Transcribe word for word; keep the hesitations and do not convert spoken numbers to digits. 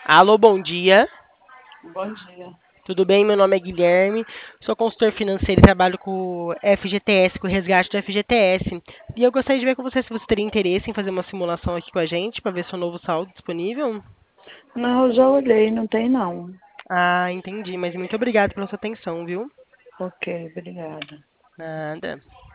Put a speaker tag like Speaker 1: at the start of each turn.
Speaker 1: Alô, bom dia.
Speaker 2: Bom dia.
Speaker 1: Tudo bem? Meu nome é Guilherme. Sou consultor financeiro e trabalho com o F G T S, com o resgate do F G T S. E eu gostaria de ver com você se você teria interesse em fazer uma simulação aqui com a gente para ver seu novo saldo disponível.
Speaker 2: Não, eu já olhei, não tem não.
Speaker 1: Ah, entendi. Mas muito obrigado pela sua atenção, viu?
Speaker 2: Ok, obrigada.
Speaker 1: Nada.